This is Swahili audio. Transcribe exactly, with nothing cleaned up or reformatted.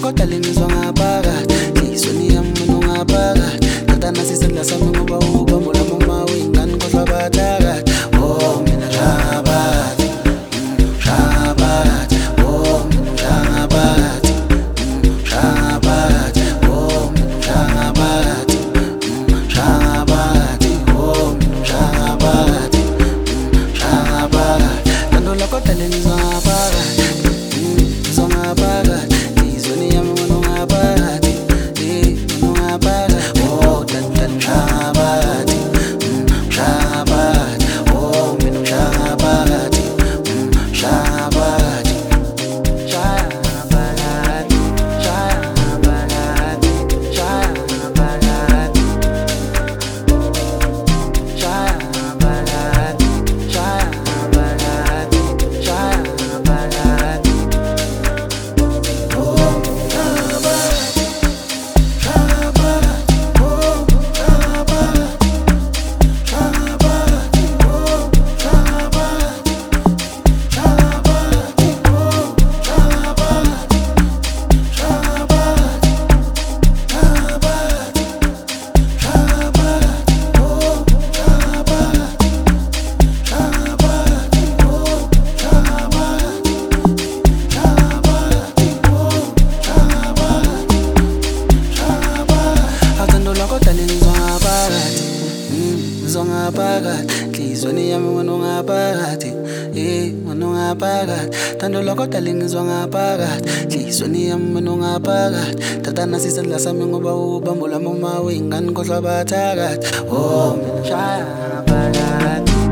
kodwa lengizwa ngaphakathi Nhliziweni yami mina ungaphakathi Tata nasisendla sami ngoba ubambo lami uma uyingane khohlwa bathakathi Oh mina ngaphakathi ngaphakathi Oh mina ngaphakathi ngaphakathi Oh mina ngaphakathi ngaphakathi Oh mina ngaphakathi ngaphakathi Tando lakho kodwa lengizwa ngaphakathi ngizwa ngaphakathi Nhliziweni yami mina ungaphakathi mina ungaphakathi Oh tata ngaphakathi ngaphakathi Oh mina ngaphakathi ngaphakathi Nhliziweni yami mina ungaphakathi eh mina ungaphakathi Thando lakho kodwa lengizwa ngaphakathi Nhliziweni yami mina ungaphakathi Tata nasisendla sami ngoba ubambo lami uma uyingane khohlwa bathakathi Oh mina ngaphakathi